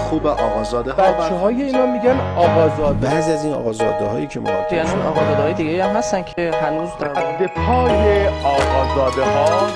خوب آقازاده ها. بچه‌های اینا میگن آقازاده. بعضی از این آقازاده هایی که محاکمه یعنی شدن آقازاده های دیگه هم هستن که هنوز در پای آقازاده ها.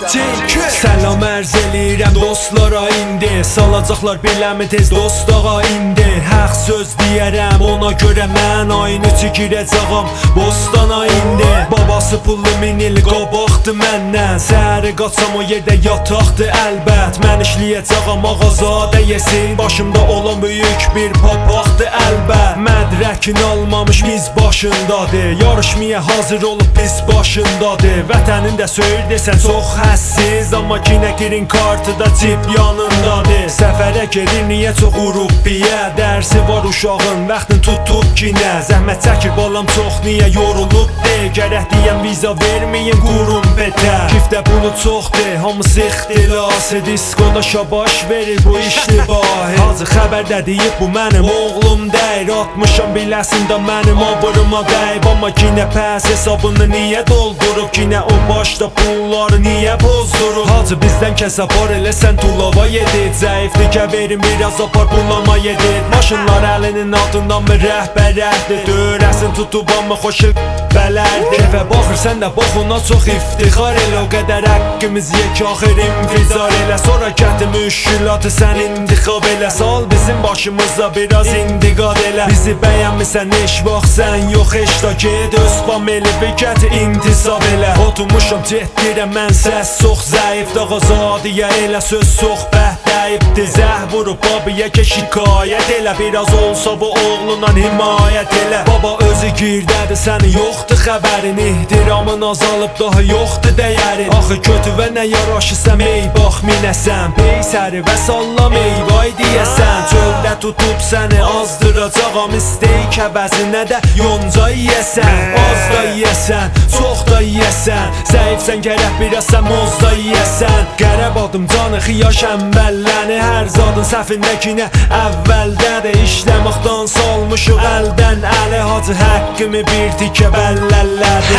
Səlam ərz eləyirəm dostlara indi. Salacaqlar biləmi tez dost ağa indi. Haqq söz deyərəm ona görə mən ayın içi girəcəyəm bostana indi. Babası pullu minil qabaqdı məndən. Səhəri qaçam o yerdə yataqdı əlbət. Mən işləyəcəyəm ağazadə yesin. Başımda olan böyük bir papaqdı əlbət. Mədrəkin almamış biz başındadır. Yarışmaya hazır olub biz başındadır. Vətənin də söyür desən çox həssiz. Amma kinə girin kartı da cib yanındadır. Səfərə gedir niyə çox Urubiyə. Dərsi var uşağın vaxtın tutub kinə. Zəhmət çəkir balam çox niyə yorulub de. Gərək deyəm viza verməyin qurum betə. Kiftə bunu çoxdur hamısı ixtilası. Diskoda şabaş verir bu iştibahi. Hacı xəbərdə deyib bu mənim oğlum deyir. Atmışam biləsində mənim abrıma deyib. Amma kinə pəs hesabını niyə doldurub. Kinə o başda pulları niyə bozdurub. Hacı bizdən kəs apar eləsən tulava yedid. Zəiflikə verin biraz apar bulama yedid. Maşınlar əlinin altından bir rəhbərəkdir. Dörəsin tutub amma xoşu bələrdir. Və baxır sən də bax ona çox iftixar elə. O qədər həqqimiz yek axir infizar elə. Sonra kəti müşkülatı sən intixab elə. Sal bizim başımıza biraz indiqad elə. Bizi bəyənmirsən heç vaxt sən yox heç da get. Öz famili bir kəti intisab elə. Oturmuşam cehdirəm mən səs çox zəif. Ağazadiyə elə söz sohbət dəyibdir. Zəh vurub babiyə ki şikayət elə. Biraz olsa bu oğlundan himayət elə. Baba özü girdədir sənin yoxdur xəbərin. İhtiramın azalıb daha yoxdur dəyərin. Axı kötü və nə yaraşırsan ey bax minəsən. Peysəri və sallam ey vay deyəsən. Çöldə tutub səni azdıracağam. İsteyik əvəzinə də yonca yiyəsən. Az da yiyəsən, çox da yiyəsən. Zəifsən gərək biraz sən mozda yiyəsən. Qərəb adım canı xiyaş əmbəlləni. Hər zadın səfindəkinə əvvəldədir. İşləməkdən salmışıq əldən əli. Hacı həqqimi bir tikə bəlləllədi.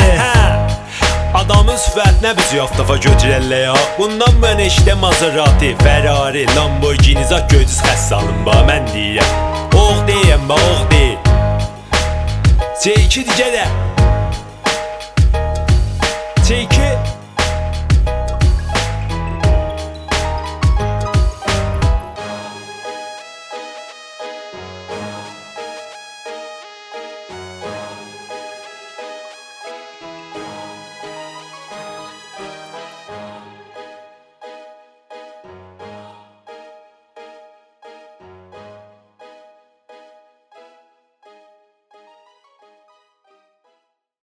Adamın sifətinə biz yox dəfə götürəllə ya. Bundan mən işdə Maserati, Ferrari, Lamborghini zat göydüz xəssalım ba mən deyirəm. Oğ deyəm ba oğ deyil. C2 digə də C2